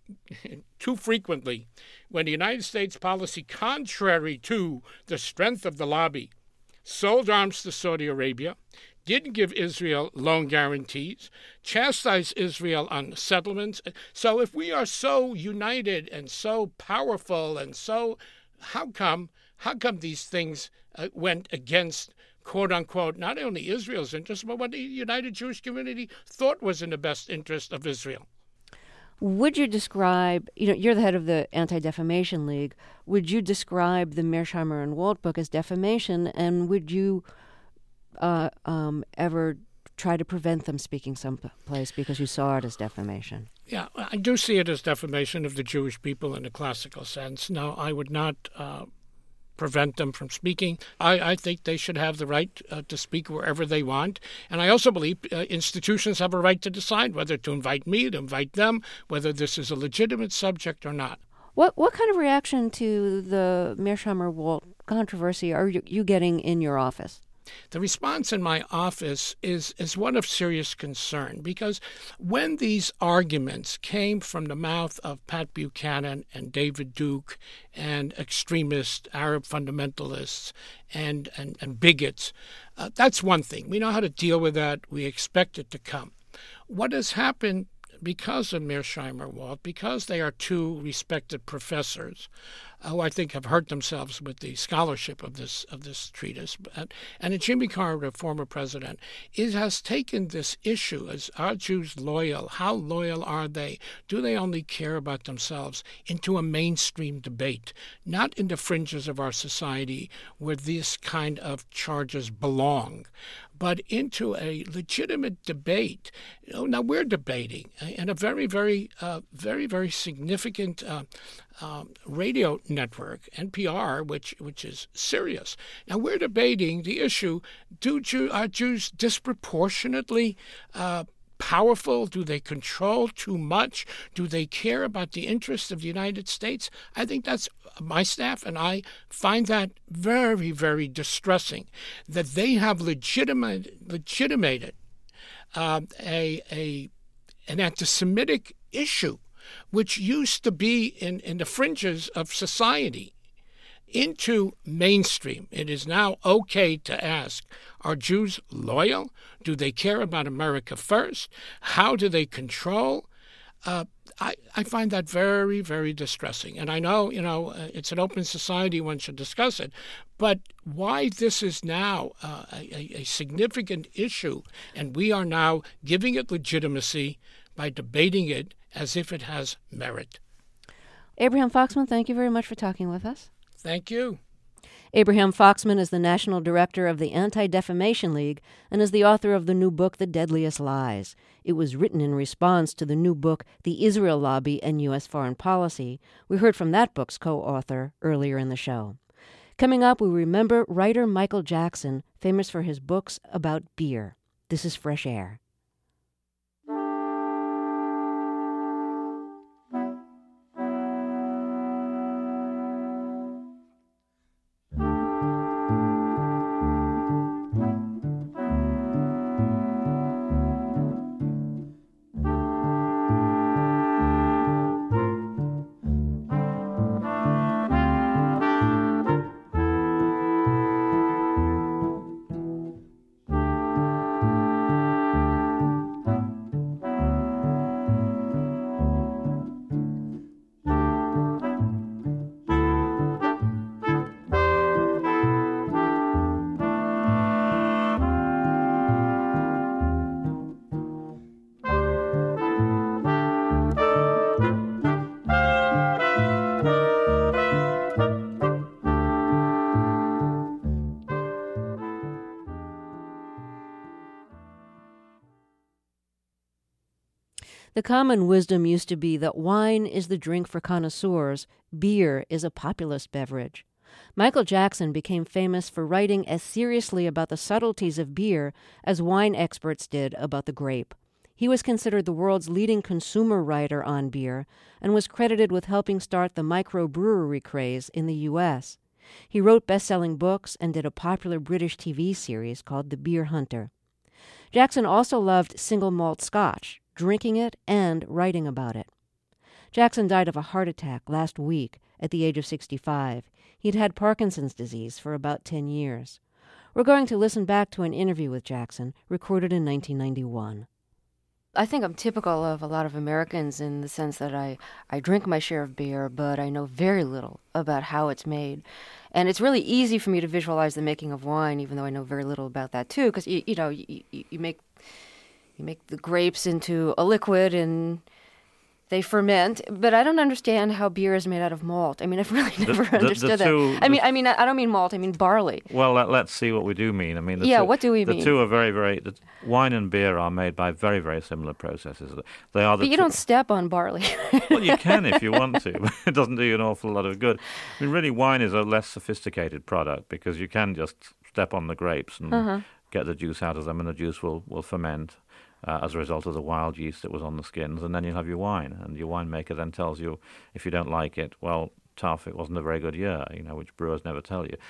too frequently when the United States policy, contrary to the strength of the lobby, sold arms to Saudi Arabia, didn't give Israel loan guarantees, chastised Israel on settlements. So if we are so united and so powerful and so, how come, how come these things uh, went against, quote unquote, not only Israel's interest, but what the United Jewish Community thought was in the best interest of Israel? Would you describe, you know, you're the head of the Anti-Defamation League. Would you describe the Mearsheimer and Walt book as defamation, and would you uh, um, ever try to prevent them speaking someplace because you saw it as defamation? Yeah, I do see it as defamation of the Jewish people in a classical sense. No, I would not uh, prevent them from speaking. I, I think they should have the right uh, to speak wherever they want. And I also believe uh, institutions have a right to decide whether to invite me, to invite them, whether this is a legitimate subject or not. What what kind of reaction to the Mearsheimer-Walt controversy are you, you getting in your office? The response in my office is, is one of serious concern, because when these arguments came from the mouth of Pat Buchanan and David Duke and extremist Arab fundamentalists and, and, and bigots, uh, that's one thing. We know how to deal with that. We expect it to come. What has happened because of Mearsheimer-Walt, because they are two respected professors who I think have hurt themselves with the scholarship of this of this treatise, and, and Jimmy Carter, the former president, it has taken this issue as, are Jews loyal? How loyal are they? Do they only care about themselves? Into a mainstream debate, not in the fringes of our society where this kind of charges belong, but into a legitimate debate. You know, now we're debating in a very, very, uh, very, very significant uh, um, radio network, N P R, which which is serious. Now we're debating the issue: Do Jew, are Jews disproportionately uh, powerful? Do they control too much? Do they care about the interests of the United States? I think that's my staff, and I find that very, very distressing that they have legitimate, legitimated uh, a, a an anti-Semitic issue, which used to be in, in the fringes of society, into mainstream. It is now okay to ask, are Jews loyal? Do they care about America first? How do they control? Uh, I, I find that very, very distressing. And I know, you know, uh, it's an open society, one should discuss it. But why this is now uh, a, a significant issue, and we are now giving it legitimacy by debating it as if it has merit. Abraham Foxman, thank you very much for talking with us. Thank you. Abraham Foxman is the National Director of the Anti-Defamation League and is the author of the new book, The Deadliest Lies. It was written in response to the new book, The Israel Lobby and U S Foreign Policy. We heard from that book's co-author earlier in the show. Coming up, we remember writer Michael Jackson, famous for his books about beer. This is Fresh Air. The common wisdom used to be that wine is the drink for connoisseurs, beer is a populist beverage. Michael Jackson became famous for writing as seriously about the subtleties of beer as wine experts did about the grape. He was considered the world's leading consumer writer on beer and was credited with helping start the microbrewery craze in the U S. He wrote best-selling books and did a popular British T V series called The Beer Hunter. Jackson also loved single malt scotch, drinking it and writing about it. Jackson died of a heart attack last week at the age of sixty-five. He'd had Parkinson's disease for about ten years. We're going to listen back to an interview with Jackson recorded in nineteen ninety-one. I think I'm typical of a lot of Americans in the sense that I, I drink my share of beer, but I know very little about how it's made. And it's really easy for me to visualize the making of wine, even though I know very little about that too, because you, you know you, you make you make the grapes into a liquid and they ferment, but I don't understand how beer is made out of malt. I mean, I've really never the, understood the two, that. I mean, I mean, I don't mean malt. I mean barley. Well, let, let's see what we do mean. I mean, the yeah, two, what do we the mean? The two are very, very. The, wine and beer are made by very, very similar processes. They are. The but you two, don't step on barley. Well, you can if you want to, but it doesn't do you an awful lot of good. I mean, really, wine is a less sophisticated product because you can just step on the grapes and uh-huh. get the juice out of them, and the juice will, will ferment. Uh, as a result of the wild yeast that was on the skins, and then you'll have your wine, and your winemaker then tells you, if you don't like it, well, tough, it wasn't a very good year, you know, which brewers never tell you.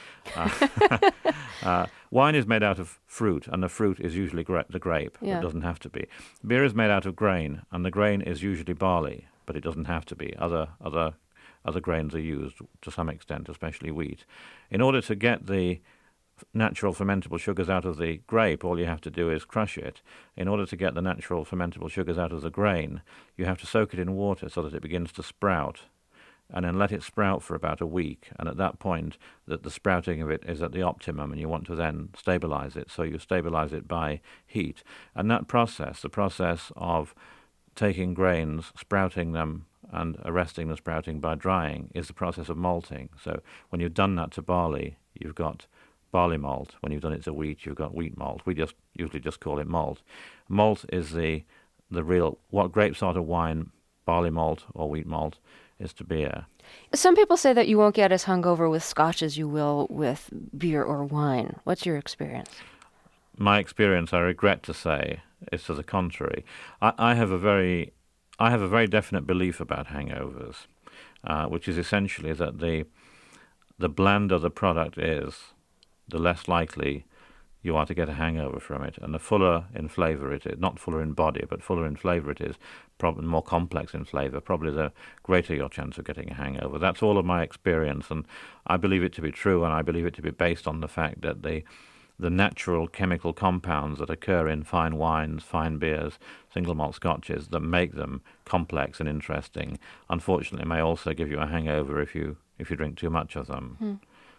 Uh, uh, wine is made out of fruit, and the fruit is usually gra- the grape. Yeah. It doesn't have to be. Beer is made out of grain, and the grain is usually barley, but it doesn't have to be. Other other other grains are used to some extent, especially wheat. In order to get the natural fermentable sugars out of the grape, all you have to do is crush it. In order to get the natural fermentable sugars out of the grain, you have to soak it in water so that it begins to sprout, and then let it sprout for about a week. And at that point, that the sprouting of it is at the optimum, and you want to then stabilize it. So you stabilize it by heat. And that process, the process of taking grains, sprouting them, and arresting the sprouting by drying, is the process of malting. So when you've done that to barley, you've got barley malt. When you've done it to wheat, you've got wheat malt. We just usually just call it malt. Malt is the the real, what grapes are to wine, barley malt or wheat malt is to beer. Some people say that you won't get as hungover with scotch as you will with beer or wine. What's your experience? My experience, I regret to say, is to the contrary. I, I have a very I have a very definite belief about hangovers, uh, which is essentially that the the blander the product is, the less likely you are to get a hangover from it. And the fuller in flavour it is, not fuller in body, but fuller in flavour it is, probably more complex in flavour, probably the greater your chance of getting a hangover. That's all of my experience, and I believe it to be true, and I believe it to be based on the fact that the the natural chemical compounds that occur in fine wines, fine beers, single malt scotches that make them complex and interesting, unfortunately may also give you a hangover if you if you drink too much of them. Hmm.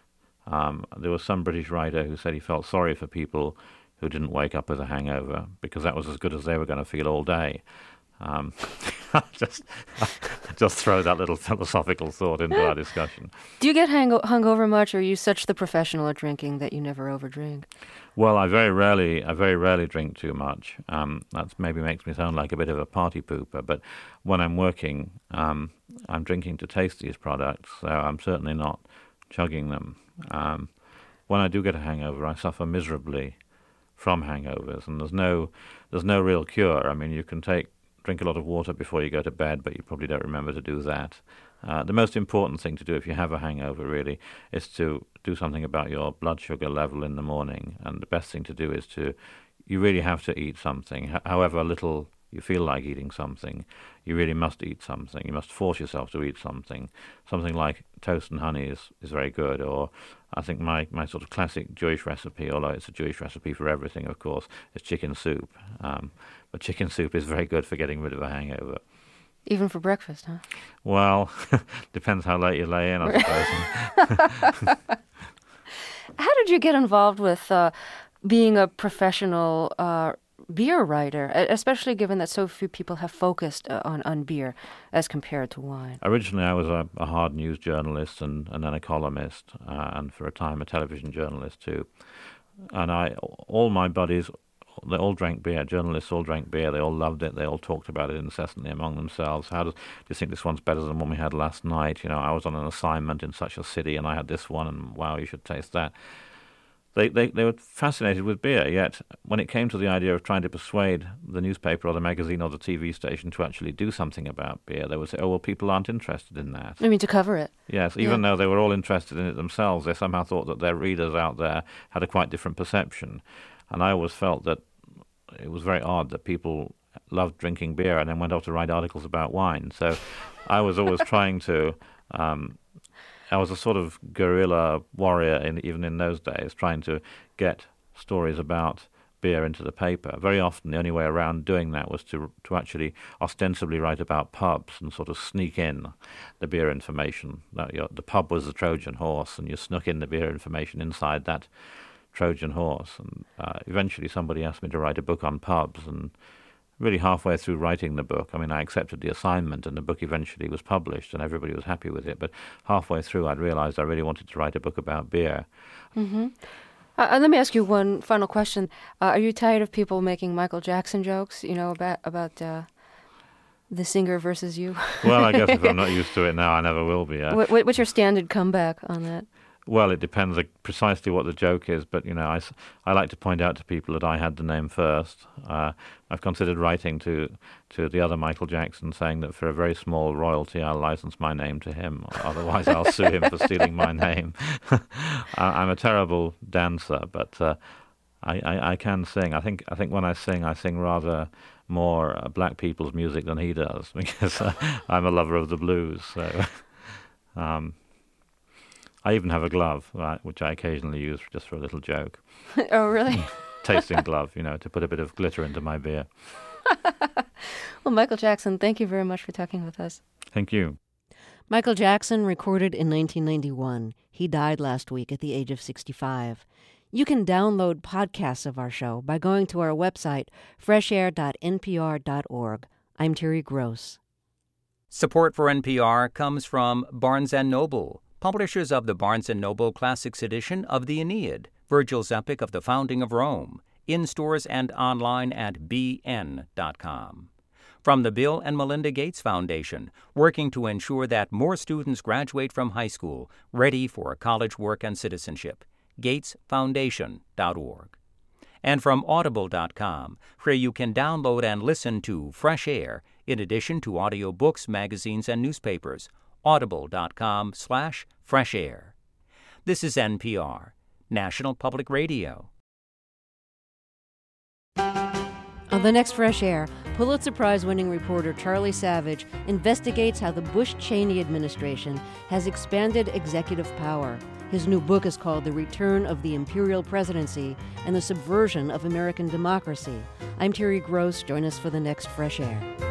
Um, there was some British writer who said he felt sorry for people who didn't wake up with a hangover because that was as good as they were going to feel all day. Um, just, just throw that little philosophical thought into our discussion. Do you get hang- hungover much, or are you such the professional at drinking that you never overdrink? Well, I very rarely, I very rarely drink too much. Um, that maybe makes me sound like a bit of a party pooper, but when I'm working, um, I'm drinking to taste these products, so I'm certainly not chugging them. Um, when I do get a hangover, I suffer miserably from hangovers, and there's no there's no real cure. I mean, you can take drink a lot of water before you go to bed, but you probably don't remember to do that. Uh, the most important thing to do if you have a hangover, really, is to do something about your blood sugar level in the morning, and the best thing to do is to, you really have to eat something, H- however little you feel like eating something, you really must eat something. You must force yourself to eat something. Something like toast and honey is, is very good. Or I think my, my sort of classic Jewish recipe, although it's a Jewish recipe for everything, of course, is chicken soup. Um, but chicken soup is very good for getting rid of a hangover. Even for breakfast, huh? Well, depends how late you lay in, I suppose. How did you get involved with uh, being a professional uh beer writer, especially given that so few people have focused uh, on, on beer as compared to wine? Originally, I was a, a hard news journalist and, and then a columnist, uh, and for a time a television journalist too. And I, all my buddies they all drank beer. Journalists all drank beer. They all loved it. They all talked about it incessantly among themselves. How does, do you think this one's better than one we had last night? You know, I was on an assignment in such a city and I had this one, and wow, you should taste that. They, they they were fascinated with beer, yet when it came to the idea of trying to persuade the newspaper or the magazine or the T V station to actually do something about beer, they would say, oh, well, people aren't interested in that. I mean, to cover it. Yes, even yeah. though they were all interested in it themselves, they somehow thought that their readers out there had a quite different perception. And I always felt that it was very odd that people loved drinking beer and then went off to write articles about wine. So I was always trying to... Um, I was a sort of guerrilla warrior, in, even in those days, trying to get stories about beer into the paper. Very often, the only way around doing that was to to actually ostensibly write about pubs and sort of sneak in the beer information. That, you know, the pub was the Trojan horse, and you snuck in the beer information inside that Trojan horse. And uh, eventually, somebody asked me to write a book on pubs, and really halfway through writing the book, I mean, I accepted the assignment and the book eventually was published and everybody was happy with it. But halfway through, I'd realized I really wanted to write a book about beer. Mm-hmm. Uh, let me ask you one final question. Uh, are you tired of people making Michael Jackson jokes, you know, about, about uh, the singer versus you? Well, I guess if I'm not used to it now, I never will be. Uh, what, what's your standard comeback on that? Well, it depends uh, precisely what the joke is, but, you know, I, I like to point out to people that I had the name first. Uh, I've considered writing to to the other Michael Jackson saying that for a very small royalty I'll license my name to him, otherwise I'll sue him for stealing my name. I'm a terrible dancer, but uh, I, I, I can sing. I think I think when I sing, I sing rather more uh, black people's music than he does, because uh, I'm a lover of the blues, so... um, I even have a glove, right, which I occasionally use just for a little joke. Oh, really? Tasting glove, you know, to put a bit of glitter into my beer. Well, Michael Jackson, thank you very much for talking with us. Thank you. Michael Jackson recorded in nineteen ninety-one. He died last week at the age of sixty-five. You can download podcasts of our show by going to our website, fresh air dot n p r dot org. I'm Terry Gross. Support for N P R comes from Barnes and Noble, publishers of the Barnes and Noble Classics edition of the Aeneid, Virgil's epic of the founding of Rome, in stores and online at b n dot com. From the Bill and Melinda Gates Foundation, working to ensure that more students graduate from high school ready for college work and citizenship, gates foundation dot org. And from audible dot com, where you can download and listen to Fresh Air in addition to audiobooks, magazines, and newspapers. audible dot com slash fresh air. This is N P R, National Public Radio. On the next Fresh Air, Pulitzer Prize-winning reporter Charlie Savage investigates how the Bush-Cheney administration has expanded executive power. His new book is called The Return of the Imperial Presidency and the Subversion of American Democracy. I'm Terry Gross. Join us for the next Fresh Air.